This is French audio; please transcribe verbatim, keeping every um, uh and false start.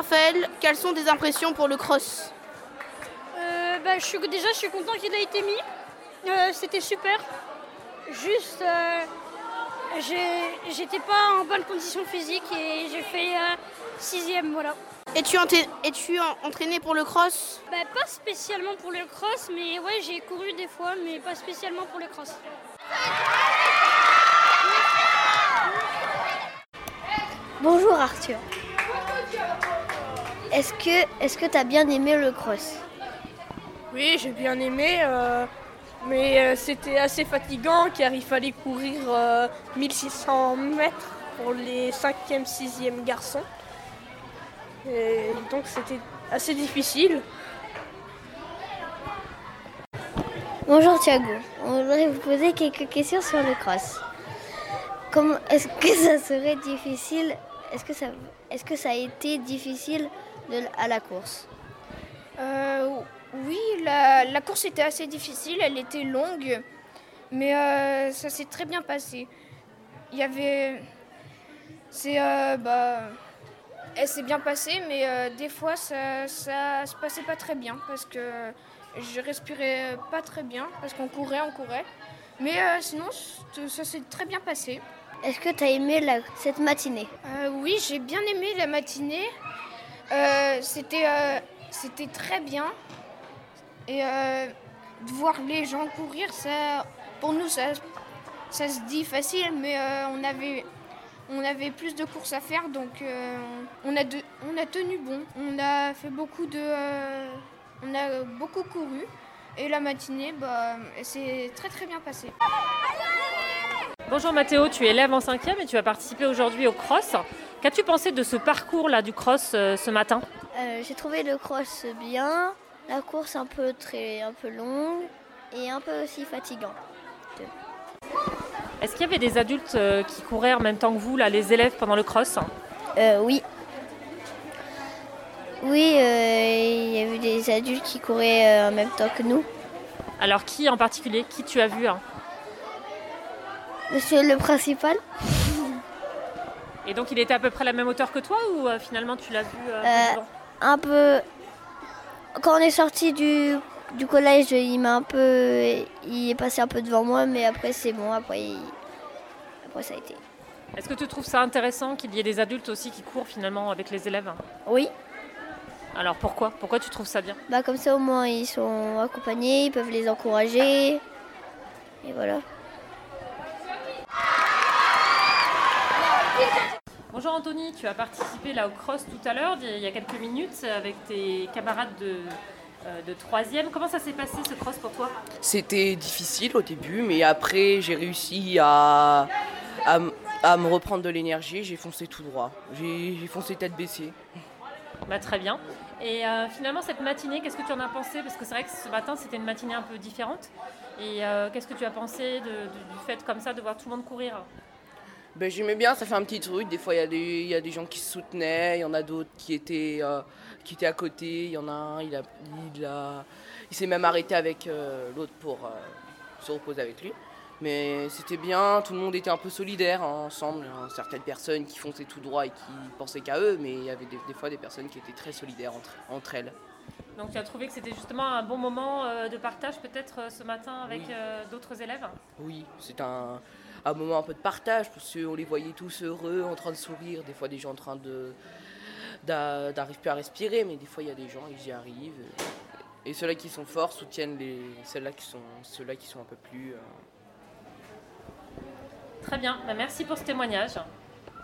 Raphaël, quelles sont tes impressions pour le cross? euh, bah, je suis, Déjà, je suis content qu'il ait été mis. Euh, c'était super. Juste, euh, j'ai, j'étais pas en bonne condition physique et j'ai fait euh, sixième, voilà. Es-tu, enté- es-tu en- entraîné pour le cross? Bah, pas spécialement pour le cross, mais ouais, j'ai couru des fois, mais pas spécialement pour le cross. Bonjour Arthur. Est-ce que est-ce que t'as bien aimé le cross? Oui, j'ai bien aimé, euh, mais euh, c'était assez fatigant car il fallait courir euh, mille six cents mètres pour les cinquième, sixième garçons. Et donc c'était assez difficile. Bonjour Thiago. On voudrait vous poser quelques questions sur le cross. Comment est-ce que ça serait difficile? Est-ce que ça est-ce que ça a été difficile de, à la course? Euh, oui, la, la course était assez difficile, elle était longue, mais euh, ça s'est très bien passé. Il y avait... C'est... Euh, bah, elle s'est bien passée, mais euh, des fois ça, ça se passait pas très bien, parce que je respirais pas très bien, parce qu'on courait, on courait. Mais euh, sinon, ça s'est très bien passé. Est-ce que tu as aimé la, cette matinée? Euh, oui, j'ai bien aimé la matinée. Euh, c'était, euh, c'était très bien. Et euh, de voir les gens courir, ça, pour nous, ça, ça se dit facile, mais euh, on, avait, on avait plus de courses à faire, donc euh, on, a de, on a tenu bon. On a fait beaucoup de... Euh, on a beaucoup couru. Et la matinée, bah, c'est très très bien passé. Bonjour Mathéo, tu es élève en cinquième et tu vas participer aujourd'hui au cross. Qu'as-tu pensé de ce parcours-là du cross euh, ce matin? euh, J'ai trouvé le cross bien, la course un peu, très, un peu longue et un peu aussi fatigante. Est-ce qu'il y avait des adultes euh, qui couraient en même temps que vous, là, les élèves, pendant le cross? euh, Oui. Oui, euh, il y a eu des adultes qui couraient euh, en même temps que nous. Alors qui en particulier? Qui tu as vu hein? Monsieur le principal. Et donc il était à peu près à la même hauteur que toi ou euh, finalement tu l'as vu euh, euh, devant? Un peu. Quand on est sorti du, du collège, il m'a un peu. Il est passé un peu devant moi, mais après c'est bon, après, il... après ça a été. Est-ce que tu trouves ça intéressant qu'il y ait des adultes aussi qui courent finalement avec les élèves? Oui. Alors pourquoi? Pourquoi tu trouves ça bien? Bah comme ça au moins ils sont accompagnés, ils peuvent les encourager. Et voilà. Bonjour Anthony, tu as participé là au cross tout à l'heure, il y a quelques minutes, avec tes camarades de, euh, de troisième. Comment ça s'est passé ce cross pour toi? C'était difficile au début, mais après j'ai réussi à, à, à me reprendre de l'énergie, j'ai foncé tout droit, j'ai, j'ai foncé tête baissée. Bah, très bien. Et euh, finalement cette matinée, qu'est-ce que tu en as pensé? Parce que c'est vrai que ce matin c'était une matinée un peu différente. Et euh, qu'est-ce que tu as pensé de, de, du fait comme ça de voir tout le monde courir? Ben, j'aimais bien, ça fait un petit truc. Des fois, il y a des, il y a des gens qui se soutenaient, il y en a d'autres qui étaient, euh, qui étaient à côté. Il y en a un, il, a, il, a, il s'est même arrêté avec euh, l'autre pour euh, se reposer avec lui. Mais c'était bien, tout le monde était un peu solidaire hein, ensemble. Hein, certaines personnes qui fonçaient tout droit et qui pensaient qu'à eux, mais il y avait des, des fois des personnes qui étaient très solidaires entre, entre elles. Donc tu as trouvé que c'était justement un bon moment euh, de partage peut-être euh, ce matin avec oui. euh, d'autres élèves? Oui, c'est un... un moment un peu de partage, parce qu'on les voyait tous heureux, en train de sourire, des fois des gens en train de d'arriver plus à respirer, mais des fois il y a des gens, ils y arrivent. Et ceux-là qui sont forts soutiennent les ceux-là qui sont ceux-là qui sont un peu plus. Euh... Très bien, bah, merci pour ce témoignage.